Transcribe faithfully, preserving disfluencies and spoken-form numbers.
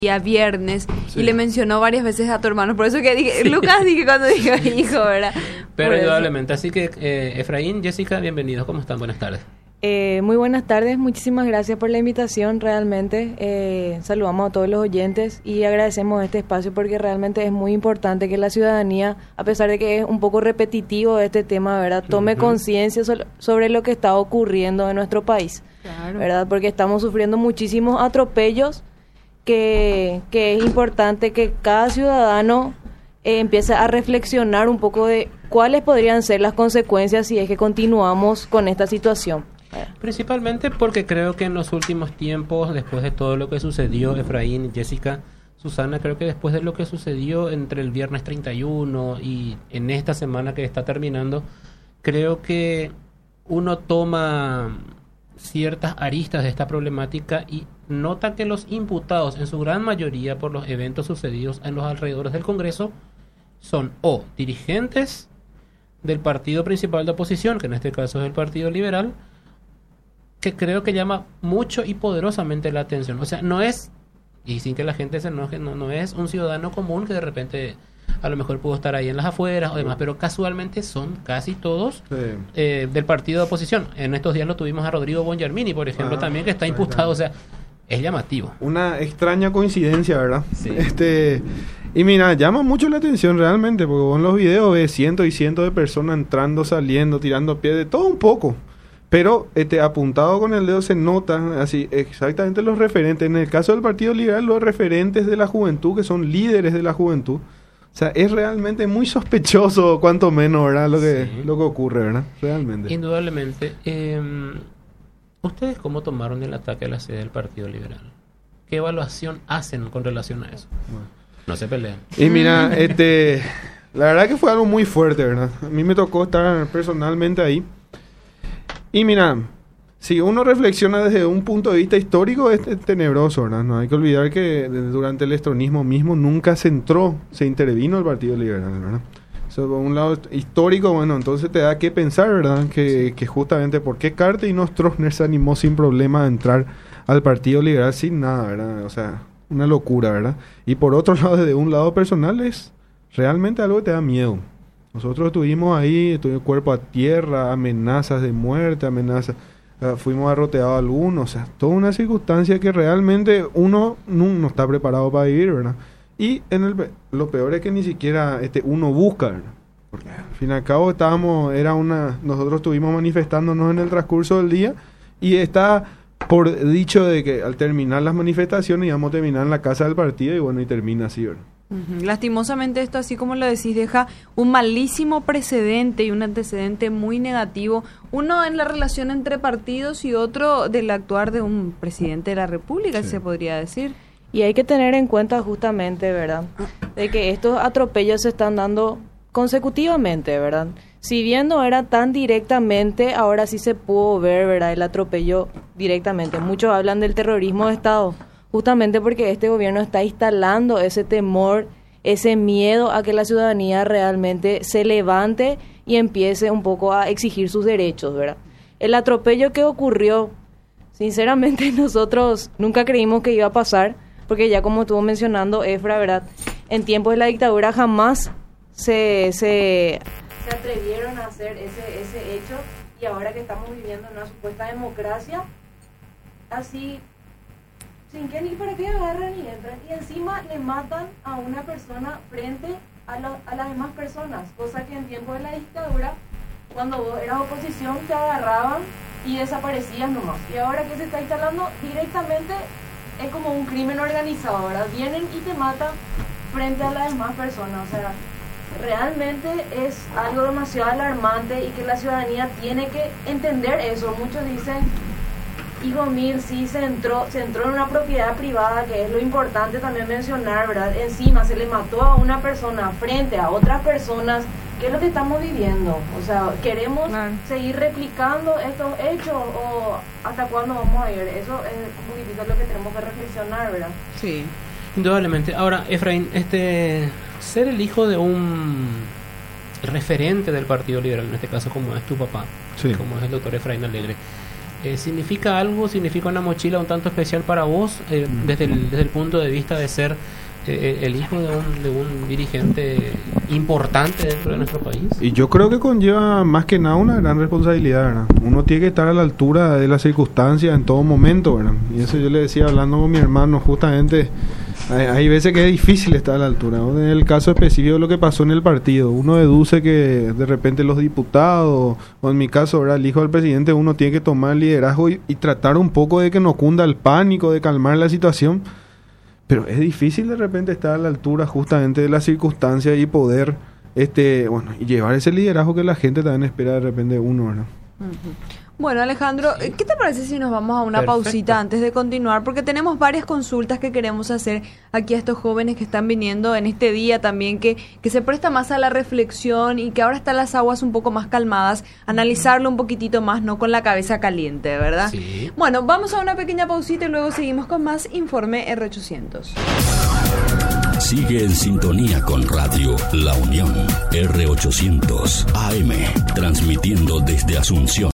día viernes Sí. y le mencionó varias veces a tu hermano. Por eso que dije, Lucas dije cuando dijo hijo, ¿verdad? Pero Por eso. indudablemente. Así que, eh, Efraín, Jessica, bienvenidos. ¿Cómo están? Buenas tardes. Eh, muy buenas tardes, muchísimas gracias por la invitación, realmente eh, saludamos a todos los oyentes y agradecemos este espacio porque realmente es muy importante que la ciudadanía, a pesar de que es un poco repetitivo este tema, ¿verdad?, tome Ujú. conciencia so- sobre lo que está ocurriendo en nuestro país, Claro. ¿verdad?, porque estamos sufriendo muchísimos atropellos que, que es importante que cada ciudadano eh, empiece a reflexionar un poco de cuáles podrían ser las consecuencias si es que continuamos con esta situación. Principalmente porque creo que en los últimos tiempos, después de todo lo que sucedió, Efraín, Jessica, Susana, creo que después de lo que sucedió entre el viernes treinta y uno y en esta semana que está terminando, creo que uno toma ciertas aristas de esta problemática y nota que los imputados, en su gran mayoría por los eventos sucedidos en los alrededores del Congreso, son o dirigentes del partido principal de oposición, que en este caso es el Partido Liberal, que creo que llama mucho y poderosamente la atención. O sea, no es, y sin que la gente se enoje, no, no es un ciudadano común que de repente a lo mejor pudo estar ahí en las afueras o demás, pero casualmente son casi todos Sí. eh, del partido de oposición. En estos días lo tuvimos a Rodrigo Bongiarmini, por ejemplo, Ah, también, que está sí, imputado. claro. O sea, es llamativo. Una extraña coincidencia, ¿verdad? Sí. Este, y mira, llama mucho la atención realmente, porque vos en los videos ves cientos y cientos de personas entrando, saliendo, tirando pie, de todo un poco. Pero este apuntado con el dedo se nota así exactamente los referentes. En el caso del Partido Liberal, los referentes de la juventud, que son líderes de la juventud. O sea, es realmente muy sospechoso, cuanto menos, ¿verdad? Lo que, Sí. lo que ocurre, ¿verdad? Realmente. Indudablemente. Eh, ¿Ustedes cómo tomaron el ataque a la sede del Partido Liberal? ¿Qué evaluación hacen con relación a eso? Bueno. No se pelean. Y mira, este, la verdad que fue algo muy fuerte, ¿verdad? A mí me tocó estar personalmente ahí. Y mira, si uno reflexiona desde un punto de vista histórico, es es tenebroso, ¿verdad? No hay que olvidar que de- durante el estronismo mismo nunca se entró, se intervino el Partido Liberal, ¿verdad? Eso por un lado histórico, bueno, entonces te da que pensar, ¿verdad? Que, que justamente por qué Carter y no Stroessner se animó sin problema a entrar al Partido Liberal sin nada, ¿verdad? O sea, una locura, ¿verdad? Y por otro lado, desde un lado personal, es realmente algo que te da miedo. Nosotros estuvimos ahí, estuvimos cuerpo a tierra, amenazas de muerte, amenazas, uh, fuimos arroteados algunos, o sea, toda una circunstancia que realmente uno no, no está preparado para vivir, ¿verdad? Y en el, pe- lo peor es que ni siquiera este, uno busca, ¿verdad? Porque al fin y al cabo estábamos, era una, nosotros estuvimos manifestándonos en el transcurso del día y está por dicho de que al terminar las manifestaciones íbamos a terminar en la casa del partido y bueno, y termina así, ¿verdad? Ujú. Lastimosamente esto, así como lo decís, deja un malísimo precedente y un antecedente muy negativo, uno en la relación entre partidos y otro del actuar de un presidente de la República, Sí. se podría decir. Y hay que tener en cuenta justamente, ¿verdad?, de que estos atropellos se están dando consecutivamente, ¿verdad? Si bien no era tan directamente, ahora sí se pudo ver, ¿verdad?, el atropello directamente. Muchos hablan del terrorismo de Estado, justamente porque este gobierno está instalando ese temor, ese miedo a que la ciudadanía realmente se levante y empiece un poco a exigir sus derechos, ¿verdad? El atropello que ocurrió, sinceramente nosotros nunca creímos que iba a pasar, porque ya como estuvo mencionando Efra, ¿verdad?, en tiempos de la dictadura jamás se, se, se atrevieron a hacer ese, ese hecho, y ahora que estamos viviendo en una supuesta democracia, así, sin que ni para qué agarran y entran, y encima le matan a una persona frente a, lo- a las demás personas, cosa que en tiempos de la dictadura, cuando vos eras oposición, te agarraban y desaparecías nomás. Y ahora que se está instalando directamente es como un crimen organizado, ¿verdad? Vienen y te matan frente a las demás personas. O sea, realmente es algo demasiado alarmante y que la ciudadanía tiene que entender eso. Muchos dicen, hijo Mir, sí se entró, se entró en una propiedad privada, que es lo importante también mencionar, ¿verdad? Encima se le mató a una persona frente a otras personas. ¿Qué es lo que estamos viviendo? O sea, ¿queremos Claro. seguir replicando estos hechos o hasta cuándo vamos a ir? Eso es un poquitito lo que tenemos que reflexionar, ¿verdad? Sí. Indudablemente. Ahora, Efraín, este, ser el hijo de un referente del Partido Liberal, en este caso como es tu papá, Sí. como es el doctor Efraín Alegre, eh, significa algo, significa una mochila un tanto especial para vos, eh, desde, el, desde el punto de vista de ser eh, el hijo de un, de un dirigente importante dentro de nuestro país. Y yo creo que conlleva más que nada una gran responsabilidad, ¿verdad? Uno tiene que estar a la altura de las circunstancias en todo momento, ¿verdad? Y eso yo le decía hablando con mi hermano, justamente, hay, hay veces que es difícil estar a la altura, ¿no? En el caso específico de lo que pasó en el partido, uno deduce que de repente los diputados, o en mi caso, ¿verdad?, el hijo del presidente, uno tiene que tomar el liderazgo y, y tratar un poco de que no cunda el pánico, de calmar la situación. Pero es difícil de repente estar a la altura justamente de las circunstancias y poder, este, bueno, y llevar ese liderazgo que la gente también espera de repente de uno, ¿verdad? Uh-huh. Bueno, Alejandro, ¿qué te parece si nos vamos a una Perfecto. pausita antes de continuar? Porque tenemos varias consultas que queremos hacer aquí a estos jóvenes que están viniendo en este día también, que, que se presta más a la reflexión y que ahora están las aguas un poco más calmadas, analizarlo un poquitito más, no con la cabeza caliente, ¿verdad? Sí. Bueno, vamos a una pequeña pausita y luego seguimos con más Informe R ochocientos. Sigue en sintonía con Radio La Unión, R ochocientos A M, transmitiendo desde Asunción.